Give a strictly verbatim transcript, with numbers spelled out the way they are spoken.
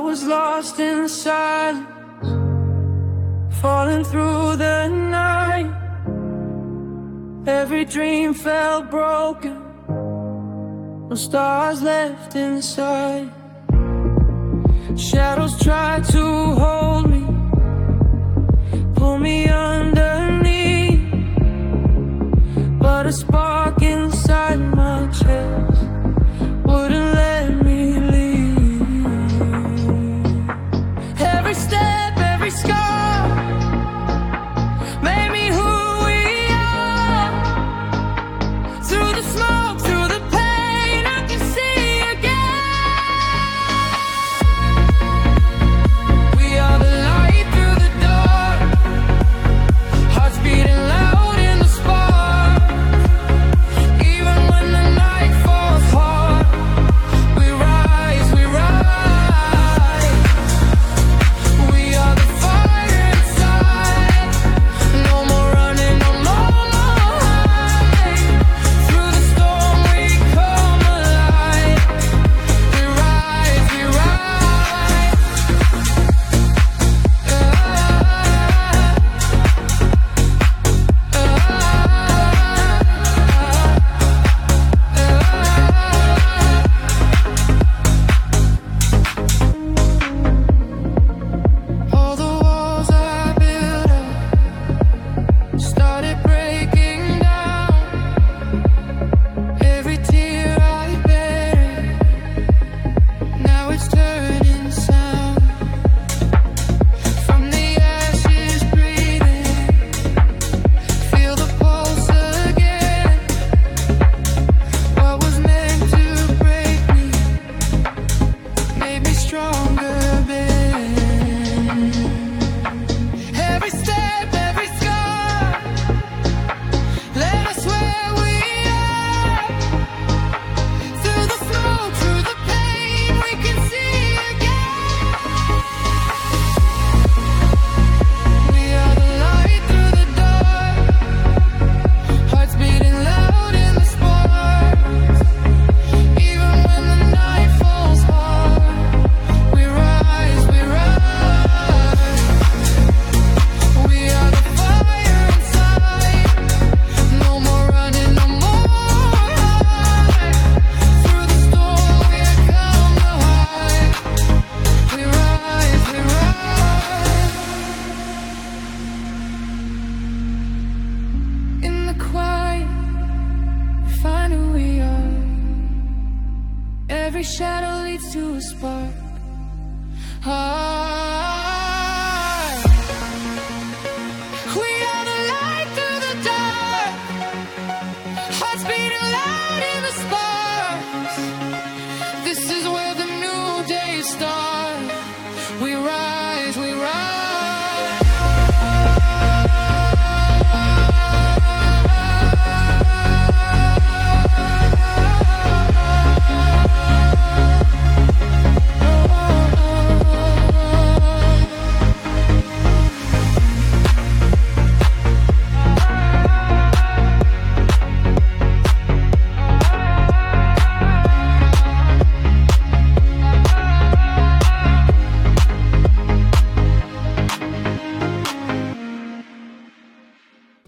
was lost in the silence, falling through the night. Every dream felt broken, no stars left inside. Shadows tried to hold me, pull me underneath, but a spark inside my chest wouldn't let me leave. Every step, every scar made me who we are. Through the smoke, through the pain, I can see again. We are the light through the dark, hearts beating loud in the spark. Even when the night falls hard, we rise, we rise. We are the fire inside, no more running, no more hide. Through the storm we come alive. We rise, we rise. All the walls I built up started breaking down. Every tear I buried, now it's turning sound. From the ashes breathing, feel the pulse again. What was meant to break me made me stronger, Ben. Every step, every scar led us where we are. Through the smoke, through the pain, we can see again. We are the light through the dark, hearts beating loud in the sparks. Even when the night falls hard, we rise, we rise. We are the fire inside, no more running, no more hide. Through the storm we come to hide. We rise, we rise. In the quiet, we find who we are. Every shadow leads to a spark. Ah, we are the light through the dark, hearts beating loud in the sparks. This is where the new day starts. We rise.